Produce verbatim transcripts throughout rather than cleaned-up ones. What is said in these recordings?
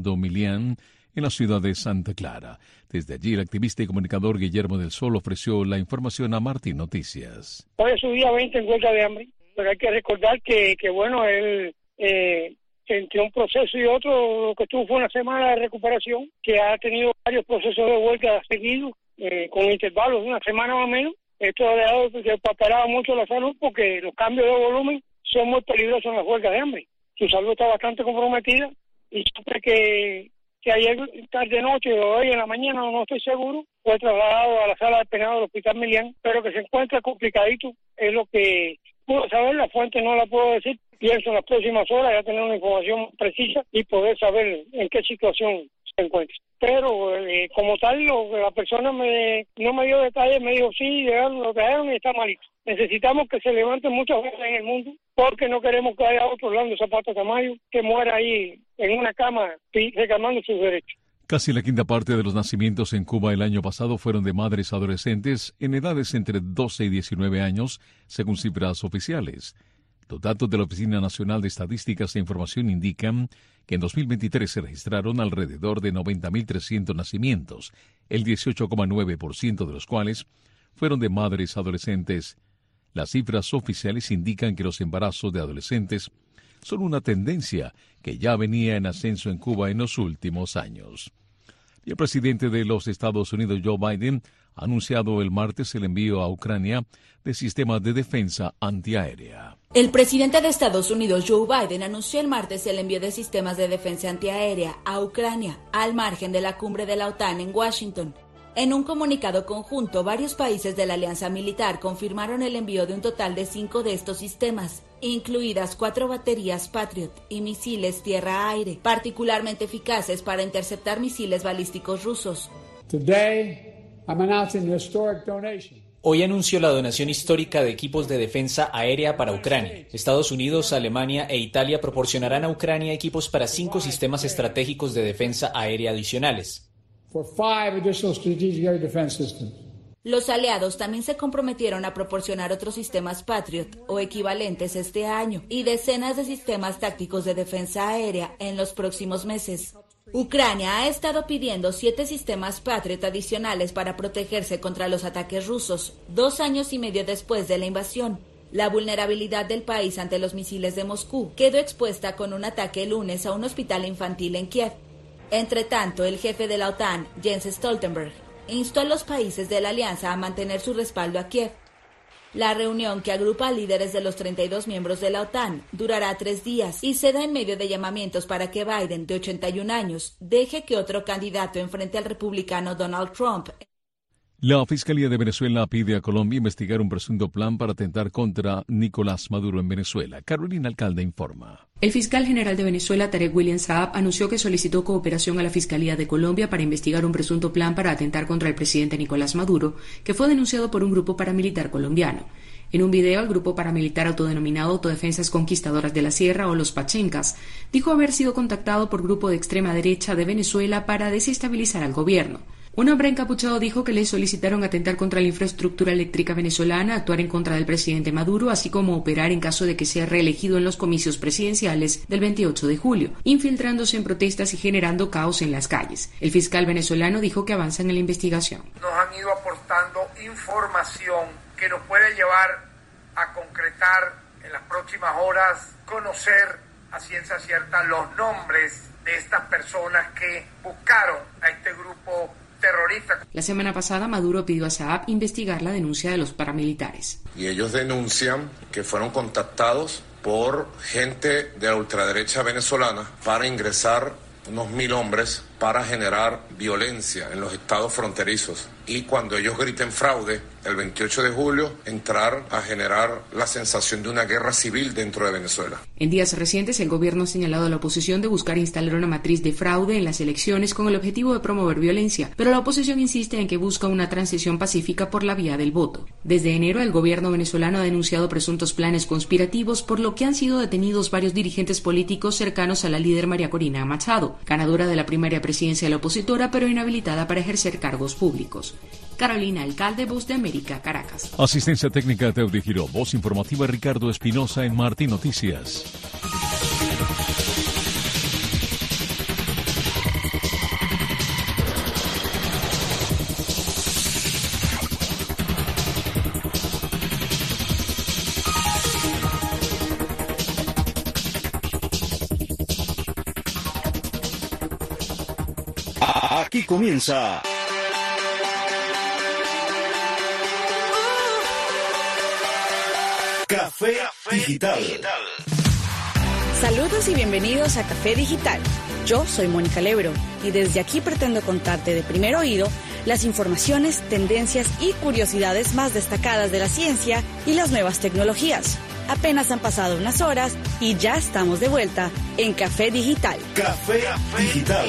Fernando Milián, en la ciudad de Santa Clara. Desde allí, el activista y comunicador Guillermo del Sol ofreció la información a Martín Noticias. Hoy es su día veinte en huelga de hambre, pero hay que recordar que, que bueno, él eh, entre un proceso y otro, lo que tuvo fue una semana de recuperación, que ha tenido varios procesos de huelga seguidos, eh, con intervalos de una semana más o menos. Esto ha dejado que paparaba mucho la salud porque los cambios de volumen son muy peligrosos en las huelgas de hambre. Su salud está bastante comprometida y siempre que, que ayer tarde noche o hoy en la mañana, no estoy seguro, fue trasladado a la sala de penado del Hospital Milián, pero que se encuentra complicadito, es lo que puedo saber, la fuente no la puedo decir. Pienso en las próximas horas ya tener una información precisa y poder saber en qué situación se encuentra. Pero eh, como tal, lo, la persona me, no me dio detalles, me dijo sí, llegaron, lo trajeron y está malito. Necesitamos que se levanten muchas veces en el mundo porque no queremos que haya otro Orlando Zapata Tamayo que muera ahí en una cama reclamando sus derechos. Casi la quinta parte de los nacimientos en Cuba el año pasado fueron de madres adolescentes en edades entre doce y diecinueve años, según cifras oficiales. Los datos de la Oficina Nacional de Estadísticas e Información indican que en dos mil veintitrés se registraron alrededor de noventa mil trescientos nacimientos, el dieciocho coma nueve por ciento de los cuales fueron de madres adolescentes. Las cifras oficiales indican que los embarazos de adolescentes son una tendencia que ya venía en ascenso en Cuba en los últimos años. Y el presidente de los Estados Unidos, Joe Biden, ha anunciado el martes el envío a Ucrania de sistemas de defensa antiaérea. El presidente de Estados Unidos, Joe Biden, anunció el martes el envío de sistemas de defensa antiaérea a Ucrania, al margen de la cumbre de la OTAN en Washington. En un comunicado conjunto, varios países de la alianza militar confirmaron el envío de un total de cinco de estos sistemas, incluidas cuatro baterías Patriot y misiles tierra-aire, particularmente eficaces para interceptar misiles balísticos rusos. Today, I'm announcing a historic donation. Hoy anunció la donación histórica de equipos de defensa aérea para Ucrania. Estados Unidos, Alemania e Italia proporcionarán a Ucrania equipos para cinco sistemas estratégicos de defensa aérea adicionales. For five additional strategic air defense systems. Los aliados también se comprometieron a proporcionar otros sistemas Patriot o equivalentes este año y decenas de sistemas tácticos de defensa aérea en los próximos meses. Ucrania ha estado pidiendo siete sistemas Patriot adicionales para protegerse contra los ataques rusos, dos años y medio después de la invasión. La vulnerabilidad del país ante los misiles de Moscú quedó expuesta con un ataque el lunes a un hospital infantil en Kiev. Entre tanto, el jefe de la OTAN, Jens Stoltenberg, instó a los países de la alianza a mantener su respaldo a Kiev. La reunión, que agrupa a líderes de los treinta y dos miembros de la OTAN, durará tres días y se da en medio de llamamientos para que Biden, de ochenta y un años, deje que otro candidato enfrente al republicano Donald Trump. La Fiscalía de Venezuela pide a Colombia investigar un presunto plan para atentar contra Nicolás Maduro en Venezuela. Carolina Alcalde informa. El fiscal general de Venezuela, Tarek William Saab, anunció que solicitó cooperación a la Fiscalía de Colombia para investigar un presunto plan para atentar contra el presidente Nicolás Maduro, que fue denunciado por un grupo paramilitar colombiano. En un video, el grupo paramilitar autodenominado Autodefensas Conquistadoras de la Sierra, o los Pachencas, dijo haber sido contactado por grupo de extrema derecha de Venezuela para desestabilizar al gobierno. Un hombre encapuchado dijo que le solicitaron atentar contra la infraestructura eléctrica venezolana, actuar en contra del presidente Maduro, así como operar en caso de que sea reelegido en los comicios presidenciales del veintiocho de julio, infiltrándose en protestas y generando caos en las calles. El fiscal venezolano dijo que avanzan en la investigación. Nos han ido aportando información que nos puede llevar a concretar en las próximas horas, conocer a ciencia cierta los nombres de estas personas que buscaron a este grupo terrorista. La semana pasada, Maduro pidió a Saab investigar la denuncia de los paramilitares. Y ellos denuncian que fueron contactados por gente de la ultraderecha venezolana para ingresar unos mil hombres para generar violencia en los estados fronterizos. Y cuando ellos griten fraude, el veintiocho de julio, entrar a generar la sensación de una guerra civil dentro de Venezuela. En días recientes, el gobierno ha señalado a la oposición de buscar instalar una matriz de fraude en las elecciones con el objetivo de promover violencia, pero la oposición insiste en que busca una transición pacífica por la vía del voto. Desde enero, el gobierno venezolano ha denunciado presuntos planes conspirativos, por lo que han sido detenidos varios dirigentes políticos cercanos a la líder María Corina Machado, ganadora de la primaria presidencia de la opositora, pero inhabilitada para ejercer cargos públicos. Carolina Alcalde, Voz de América, Caracas. Asistencia técnica Teudi Giró, voz informativa Ricardo Espinosa en Martín Noticias. Aquí comienza Café Digital. Saludos y bienvenidos a Café Digital. Yo soy Mónica Lebro y desde aquí pretendo contarte de primer oído las informaciones, tendencias y curiosidades más destacadas de la ciencia y las nuevas tecnologías. Apenas han pasado unas horas y ya estamos de vuelta en Café Digital. Café Digital.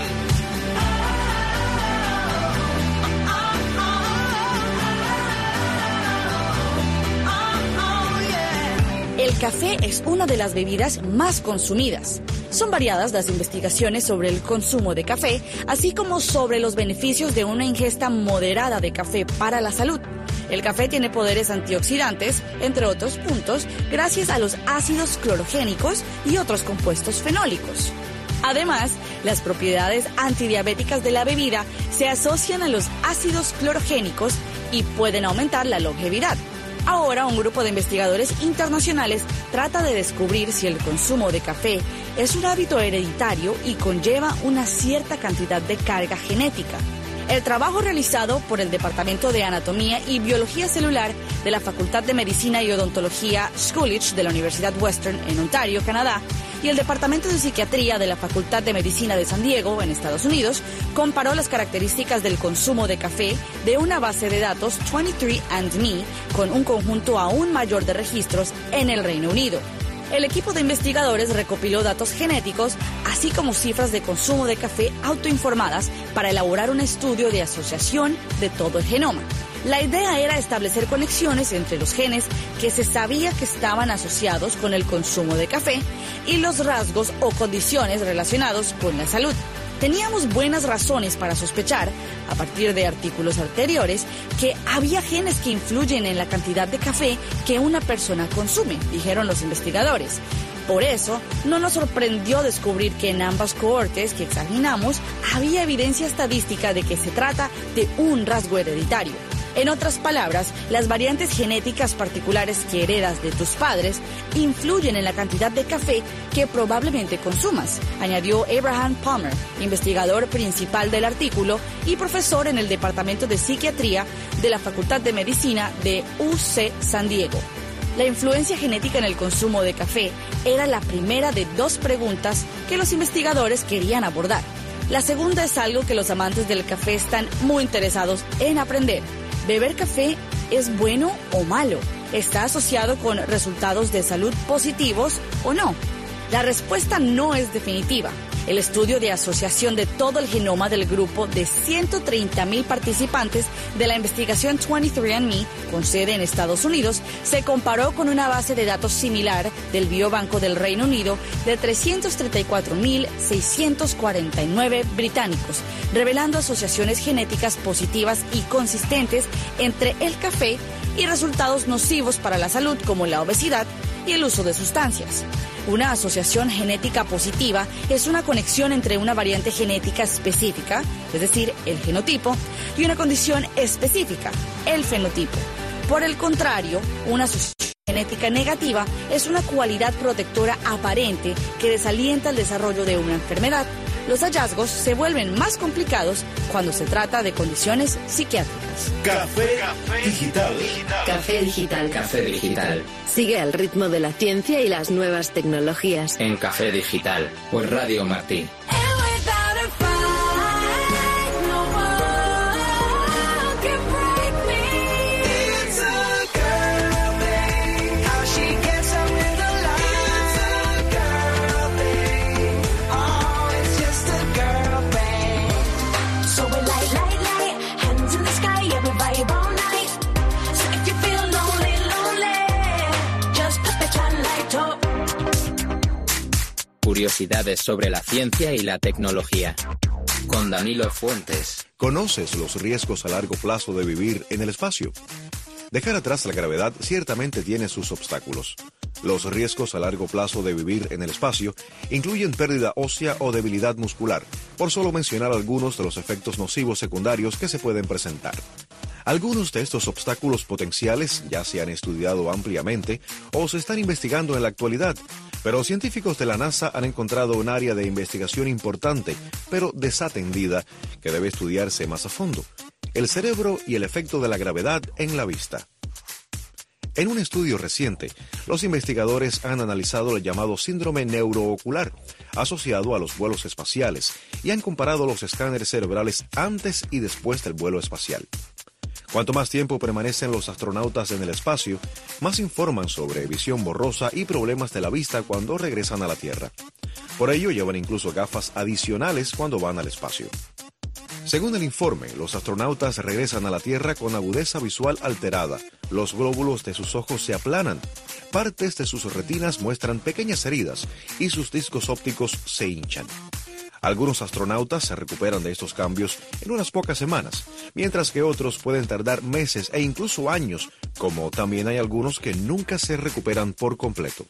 El café es una de las bebidas más consumidas. Son variadas las investigaciones sobre el consumo de café, así como sobre los beneficios de una ingesta moderada de café para la salud. El café tiene poderes antioxidantes, entre otros puntos, gracias a los ácidos clorogénicos y otros compuestos fenólicos. Además, las propiedades antidiabéticas de la bebida se asocian a los ácidos clorogénicos y pueden aumentar la longevidad. Ahora, un grupo de investigadores internacionales trata de descubrir si el consumo de café es un hábito hereditario y conlleva una cierta cantidad de carga genética. El trabajo realizado por el Departamento de Anatomía y Biología Celular de la Facultad de Medicina y Odontología Schulich de la Universidad Western en Ontario, Canadá, y el Departamento de Psiquiatría de la Facultad de Medicina de San Diego, en Estados Unidos, comparó las características del consumo de café de una base de datos veintitrés and me con un conjunto aún mayor de registros en el Reino Unido. El equipo de investigadores recopiló datos genéticos, así como cifras de consumo de café autoinformadas para elaborar un estudio de asociación de todo el genoma. La idea era establecer conexiones entre los genes que se sabía que estaban asociados con el consumo de café y los rasgos o condiciones relacionados con la salud. Teníamos buenas razones para sospechar, a partir de artículos anteriores, que había genes que influyen en la cantidad de café que una persona consume, dijeron los investigadores. Por eso, no nos sorprendió descubrir que en ambas cohortes que examinamos había evidencia estadística de que se trata de un rasgo hereditario. En otras palabras, las variantes genéticas particulares que heredas de tus padres influyen en la cantidad de café que probablemente consumas, añadió Abraham Palmer, investigador principal del artículo y profesor en el Departamento de Psiquiatría de la Facultad de Medicina de U C San Diego. La influencia genética en el consumo de café era la primera de dos preguntas que los investigadores querían abordar. La segunda es algo que los amantes del café están muy interesados en aprender. ¿Beber café es bueno o malo? ¿Está asociado con resultados de salud positivos o no? La respuesta no es definitiva. El estudio de asociación de todo el genoma del grupo de ciento treinta mil participantes de la investigación veintitrés and me, con sede en Estados Unidos, se comparó con una base de datos similar del Biobanco del Reino Unido de trescientos treinta y cuatro mil seiscientos cuarenta y nueve británicos, revelando asociaciones genéticas positivas y consistentes entre el café y resultados nocivos para la salud como la obesidad y el uso de sustancias. Una asociación genética positiva es una conexión entre una variante genética específica, es decir, el genotipo, y una condición específica, el fenotipo. Por el contrario, una asociación genética negativa es una cualidad protectora aparente que desalienta el desarrollo de una enfermedad. Los hallazgos se vuelven más complicados cuando se trata de condiciones psiquiátricas. Café, Café Digital. Café Digital. Café Digital. Sigue al ritmo de la ciencia y las nuevas tecnologías. En Café Digital, por Radio Martí. Curiosidades sobre la ciencia y la tecnología. Con Danilo Fuentes. ¿Conoces los riesgos a largo plazo de vivir en el espacio? Dejar atrás la gravedad ciertamente tiene sus obstáculos. Los riesgos a largo plazo de vivir en el espacio incluyen pérdida ósea o debilidad muscular, por solo mencionar algunos de los efectos nocivos secundarios que se pueden presentar. Algunos de estos obstáculos potenciales ya se han estudiado ampliamente o se están investigando en la actualidad, Pero científicos de la NASA han encontrado un área de investigación importante, pero desatendida, que debe estudiarse más a fondo: el cerebro y el efecto de la gravedad en la vista. En un estudio reciente, los investigadores han analizado el llamado síndrome neuroocular, asociado a los vuelos espaciales, y han comparado los escáneres cerebrales antes y después del vuelo espacial. Cuanto más tiempo permanecen los astronautas en el espacio, más informan sobre visión borrosa y problemas de la vista cuando regresan a la Tierra. Por ello, llevan incluso gafas adicionales cuando van al espacio. Según el informe, los astronautas regresan a la Tierra con agudeza visual alterada, los glóbulos de sus ojos se aplanan, partes de sus retinas muestran pequeñas heridas y sus discos ópticos se hinchan. Algunos astronautas se recuperan de estos cambios en unas pocas semanas, mientras que otros pueden tardar meses e incluso años, como también hay algunos que nunca se recuperan por completo.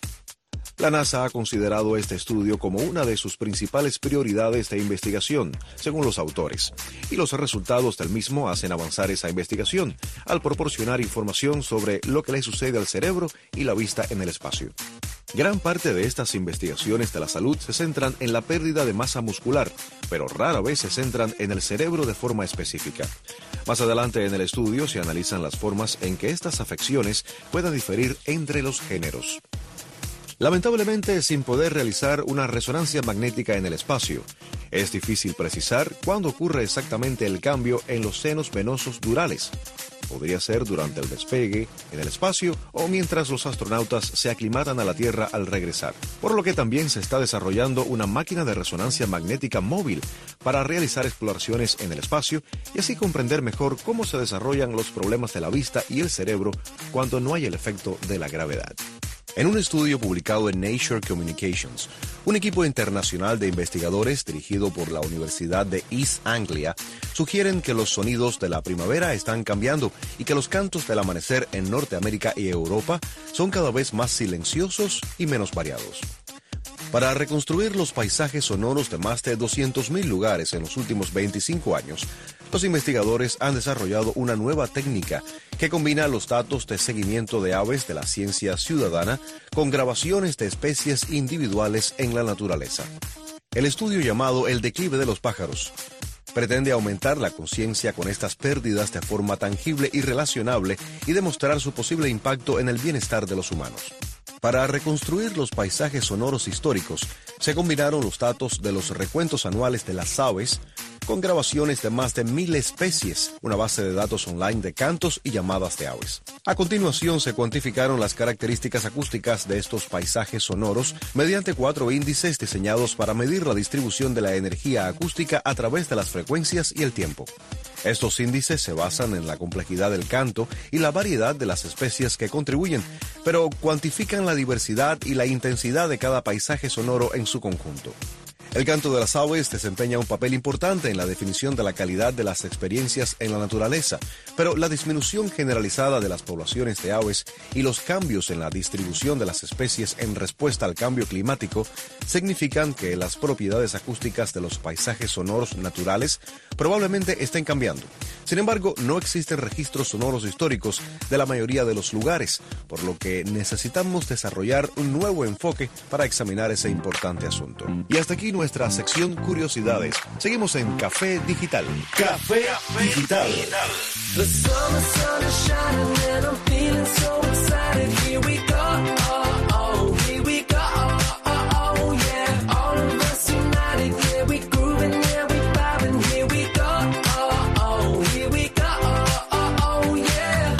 La NASA ha considerado este estudio como una de sus principales prioridades de investigación, según los autores, y los resultados del mismo hacen avanzar esa investigación al proporcionar información sobre lo que le sucede al cerebro y la vista en el espacio. Gran parte de estas investigaciones de la salud se centran en la pérdida de masa muscular, pero rara vez se centran en el cerebro de forma específica. Más adelante en el estudio se analizan las formas en que estas afecciones puedan diferir entre los géneros. Lamentablemente, sin poder realizar una resonancia magnética en el espacio, es difícil precisar cuándo ocurre exactamente el cambio en los senos venosos durales. Podría ser durante el despegue, en el espacio o mientras los astronautas se aclimatan a la Tierra al regresar. Por lo que también se está desarrollando una máquina de resonancia magnética móvil para realizar exploraciones en el espacio y así comprender mejor cómo se desarrollan los problemas de la vista y el cerebro cuando no hay el efecto de la gravedad. En un estudio publicado en Nature Communications, un equipo internacional de investigadores dirigido por la Universidad de East Anglia sugieren que los sonidos de la primavera están cambiando y que los cantos del amanecer en Norteamérica y Europa son cada vez más silenciosos y menos variados. Para reconstruir los paisajes sonoros de más de doscientos mil lugares en los últimos veinticinco años, los investigadores han desarrollado una nueva técnica que combina los datos de seguimiento de aves de la ciencia ciudadana con grabaciones de especies individuales en la naturaleza. El estudio llamado El declive de los pájaros pretende aumentar la conciencia con estas pérdidas de forma tangible y relacionable y demostrar su posible impacto en el bienestar de los humanos. Para reconstruir los paisajes sonoros históricos, se combinaron los datos de los recuentos anuales de las aves con grabaciones de más de mil especies, una base de datos online de cantos y llamadas de aves. A continuación, se cuantificaron las características acústicas de estos paisajes sonoros mediante cuatro índices diseñados para medir la distribución de la energía acústica a través de las frecuencias y el tiempo. Estos índices se basan en la complejidad del canto y la variedad de las especies que contribuyen, pero cuantifican la diversidad y la intensidad de cada paisaje sonoro en su conjunto. El canto de las aves desempeña un papel importante en la definición de la calidad de las experiencias en la naturaleza, pero la disminución generalizada de las poblaciones de aves y los cambios en la distribución de las especies en respuesta al cambio climático significan que las propiedades acústicas de los paisajes sonoros naturales probablemente estén cambiando. Sin embargo, no existen registros sonoros históricos de la mayoría de los lugares, por lo que necesitamos desarrollar un nuevo enfoque para examinar ese importante asunto. Y hasta aquí nuestra sección Curiosidades. Seguimos en Café Digital. Café Digital. The summer sun is shining and I'm feeling so excited. Here we go, oh, oh, here we go, oh, oh, oh, yeah. All of us united, yeah, we grooving, yeah, we vibing. Here we go, oh, oh, here we go, oh, oh, oh, yeah.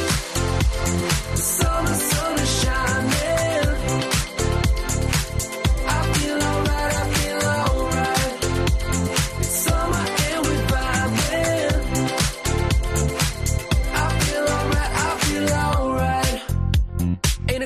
The summer sun is shining. I feel alright, I feel alright. It's summer and we're vibing. I feel alright, I feel alright.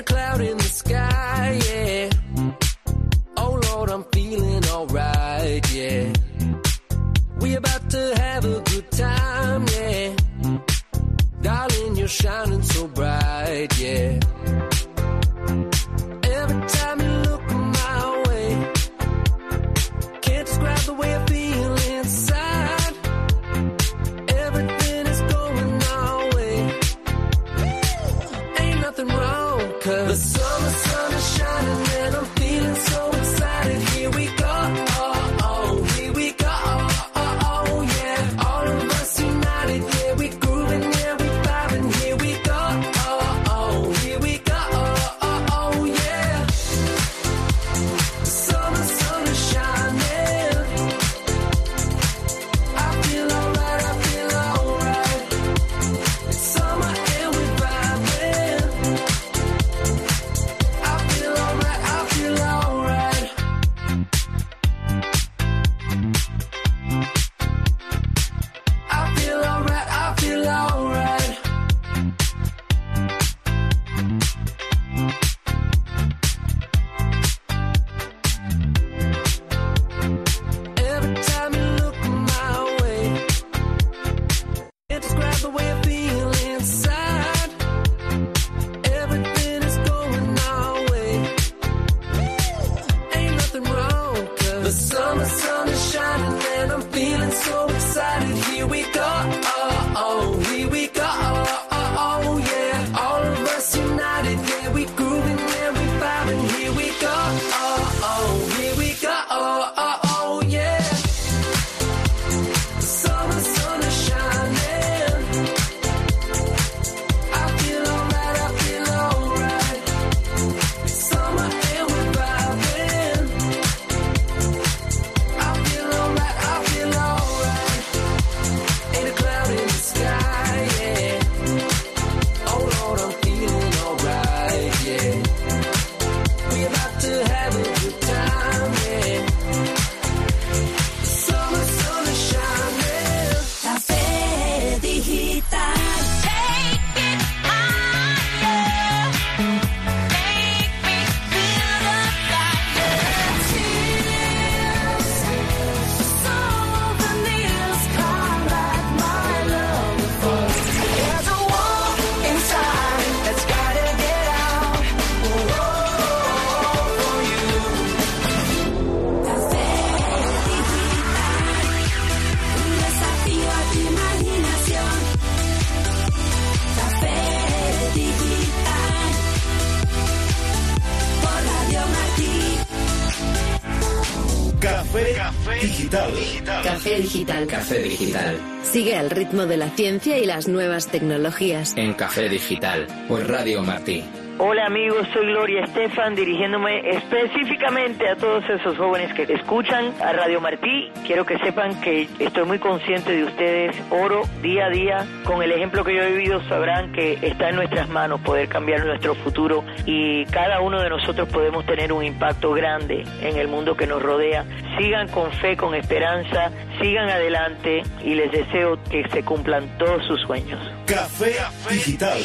digital. Café digital. Café digital. Sigue al ritmo de la ciencia y las nuevas tecnologías. En Café Digital, por Radio Martí. Hola amigos, soy Gloria Estefan, dirigiéndome específicamente a todos esos jóvenes que escuchan a Radio Martí. Quiero que sepan que estoy muy consciente de ustedes. Oro día a día. Con el ejemplo que yo he vivido sabrán que está en nuestras manos poder cambiar nuestro futuro y cada uno de nosotros podemos tener un impacto grande en el mundo que nos rodea. Sigan con fe, con esperanza, sigan adelante y les deseo que se cumplan todos sus sueños. Café digital.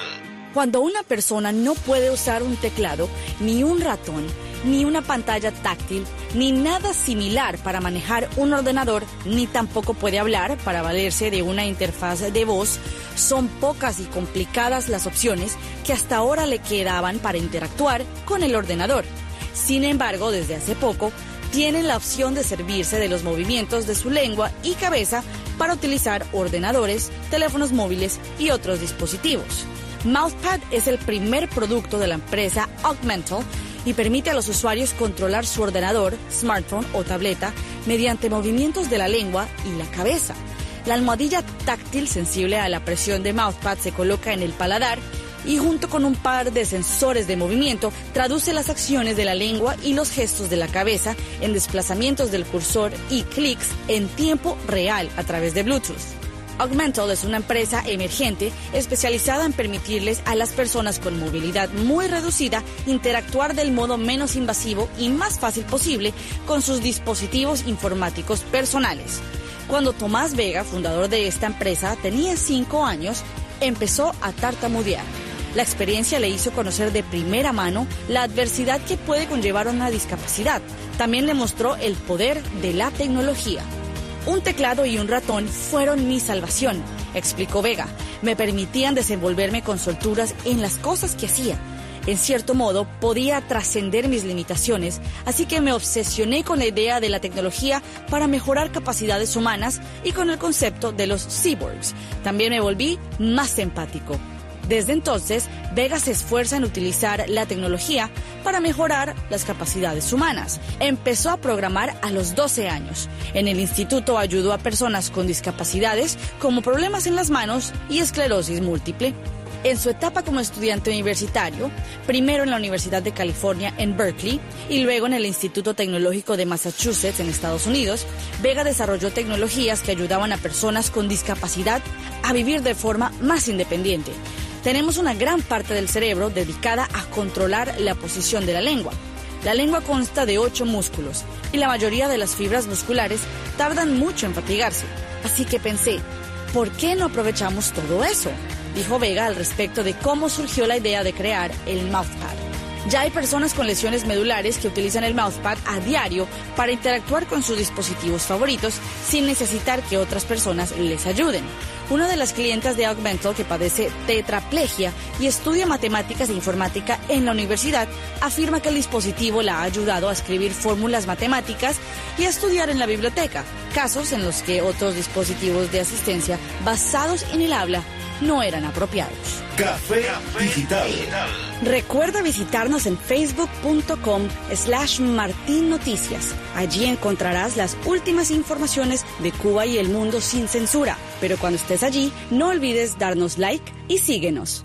Cuando una persona no puede usar un teclado, ni un ratón, ni una pantalla táctil, ni nada similar para manejar un ordenador, ni tampoco puede hablar para valerse de una interfaz de voz, son pocas y complicadas las opciones que hasta ahora le quedaban para interactuar con el ordenador. Sin embargo, desde hace poco, tienen la opción de servirse de los movimientos de su lengua y cabeza para utilizar ordenadores, teléfonos móviles y otros dispositivos. Mouthpad es el primer producto de la empresa Augmental y permite a los usuarios controlar su ordenador, smartphone o tableta mediante movimientos de la lengua y la cabeza. La almohadilla táctil sensible a la presión de Mouthpad se coloca en el paladar y junto con un par de sensores de movimiento traduce las acciones de la lengua y los gestos de la cabeza en desplazamientos del cursor y clics en tiempo real a través de Bluetooth. Augmental es una empresa emergente especializada en permitirles a las personas con movilidad muy reducida interactuar del modo menos invasivo y más fácil posible con sus dispositivos informáticos personales. Cuando Tomás Vega, fundador de esta empresa, tenía cinco años, empezó a tartamudear. La experiencia le hizo conocer de primera mano la adversidad que puede conllevar una discapacidad. También le mostró el poder de la tecnología. Un teclado y un ratón fueron mi salvación, explicó Vega. Me permitían desenvolverme con solturas en las cosas que hacía. En cierto modo, podía trascender mis limitaciones, así que me obsesioné con la idea de la tecnología para mejorar capacidades humanas y con el concepto de los cyborgs. También me volví más empático. Desde entonces, Vega se esfuerza en utilizar la tecnología para mejorar las capacidades humanas. Empezó a programar a los doce años. En el instituto ayudó a personas con discapacidades como problemas en las manos y esclerosis múltiple. En su etapa como estudiante universitario, primero en la Universidad de California en Berkeley y luego en el Instituto Tecnológico de Massachusetts en Estados Unidos, Vega desarrolló tecnologías que ayudaban a personas con discapacidad a vivir de forma más independiente. Tenemos una gran parte del cerebro dedicada a controlar la posición de la lengua. La lengua consta de ocho músculos y la mayoría de las fibras musculares tardan mucho en fatigarse. Así que pensé, ¿por qué no aprovechamos todo eso?, dijo Vega al respecto de cómo surgió la idea de crear el Mouthpad. Ya hay personas con lesiones medulares que utilizan el Mouthpad a diario para interactuar con sus dispositivos favoritos sin necesitar que otras personas les ayuden. Una de las clientas de Augmental, que padece tetraplegia y estudia matemáticas e informática en la universidad, afirma que el dispositivo la ha ayudado a escribir fórmulas matemáticas y a estudiar en la biblioteca, casos en los que otros dispositivos de asistencia basados en el habla no eran apropiados. Café digital. Recuerda visitarnos en facebook.com slash Martín Noticias. Allí encontrarás las últimas informaciones de Cuba y el mundo sin censura. Pero cuando estés allí, no olvides darnos like y síguenos.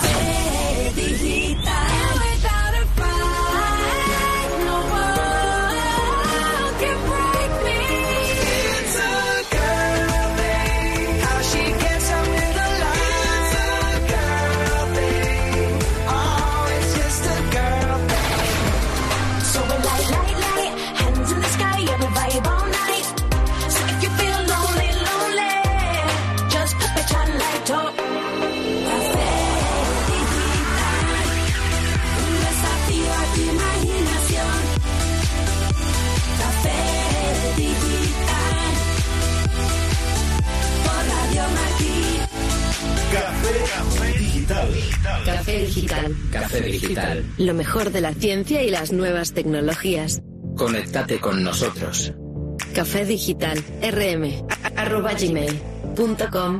Café digital. Café digital. Café digital. Café digital. Lo mejor de la ciencia y las nuevas tecnologías. Conéctate con nosotros. Café digital. rm arroba gmail punto com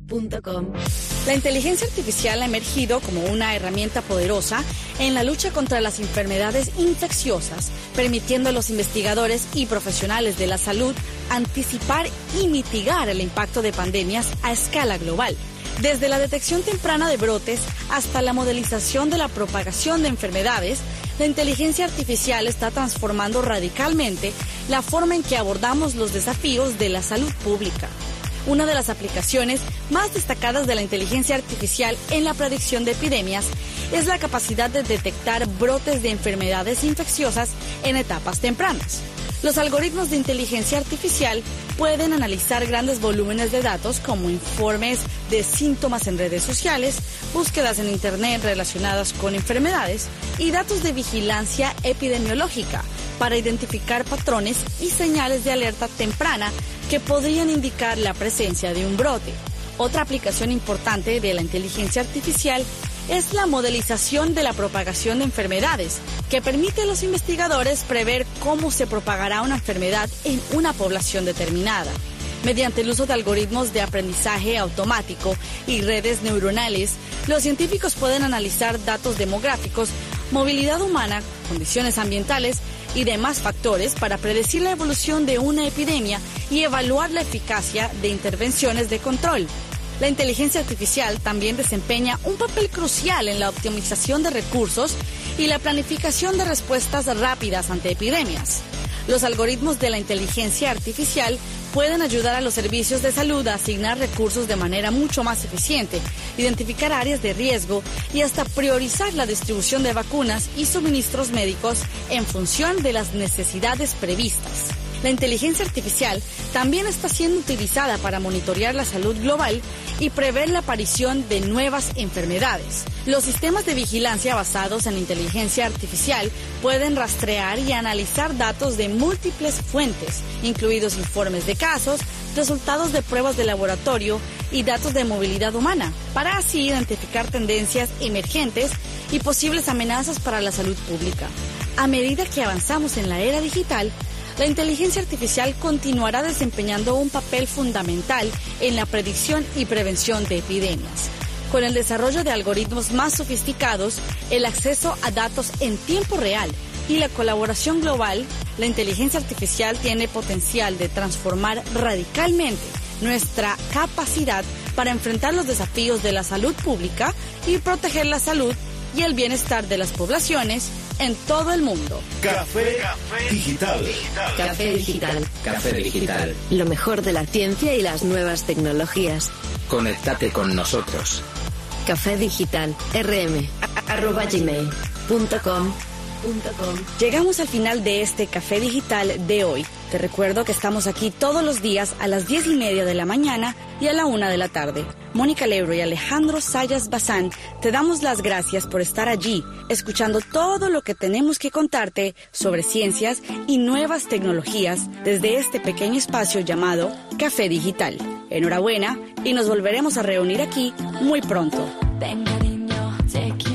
punto com. La inteligencia artificial ha emergido como una herramienta poderosa en la lucha contra las enfermedades infecciosas, permitiendo a los investigadores y profesionales de la salud anticipar y mitigar el impacto de pandemias a escala global. Desde la detección temprana de brotes hasta la modelización de la propagación de enfermedades, la inteligencia artificial está transformando radicalmente la forma en que abordamos los desafíos de la salud pública. Una de las aplicaciones más destacadas de la inteligencia artificial en la predicción de epidemias es la capacidad de detectar brotes de enfermedades infecciosas en etapas tempranas. Los algoritmos de inteligencia artificial pueden analizar grandes volúmenes de datos como informes de síntomas en redes sociales, búsquedas en Internet relacionadas con enfermedades y datos de vigilancia epidemiológica para identificar patrones y señales de alerta temprana que podrían indicar la presencia de un brote. Otra aplicación importante de la inteligencia artificial es la modelización de la propagación de enfermedades, que permite a los investigadores prever cómo se propagará una enfermedad en una población determinada. Mediante el uso de algoritmos de aprendizaje automático y redes neuronales, los científicos pueden analizar datos demográficos, movilidad humana, condiciones ambientales y demás factores para predecir la evolución de una epidemia y evaluar la eficacia de intervenciones de control. La inteligencia artificial también desempeña un papel crucial en la optimización de recursos y la planificación de respuestas rápidas ante epidemias. Los algoritmos de la inteligencia artificial pueden ayudar a los servicios de salud a asignar recursos de manera mucho más eficiente, identificar áreas de riesgo y hasta priorizar la distribución de vacunas y suministros médicos en función de las necesidades previstas. La inteligencia artificial también está siendo utilizada para monitorear la salud global y prever la aparición de nuevas enfermedades. Los sistemas de vigilancia basados en inteligencia artificial pueden rastrear y analizar datos de múltiples fuentes, incluidos informes de casos, resultados de pruebas de laboratorio y datos de movilidad humana, para así identificar tendencias emergentes y posibles amenazas para la salud pública. A medida que avanzamos en la era digital, la inteligencia artificial continuará desempeñando un papel fundamental en la predicción y prevención de epidemias. Con el desarrollo de algoritmos más sofisticados, el acceso a datos en tiempo real y la colaboración global, la inteligencia artificial tiene potencial de transformar radicalmente nuestra capacidad para enfrentar los desafíos de la salud pública y proteger la salud y el bienestar de las poblaciones en todo el mundo. Café, Café Digital. Café Digital. Café Digital. Lo mejor de la ciencia y las nuevas tecnologías. Conéctate con nosotros. Café Digital. rm arroba gmail punto com. Llegamos al final de este Café Digital de hoy. Te recuerdo que estamos aquí todos los días a las diez y media de la mañana y a la una de la tarde. Mónica Lebro y Alejandro Sayas Bazán, te damos las gracias por estar allí, escuchando todo lo que tenemos que contarte sobre ciencias y nuevas tecnologías desde este pequeño espacio llamado Café Digital. Enhorabuena y nos volveremos a reunir aquí muy pronto. Venga, niño, te quiero.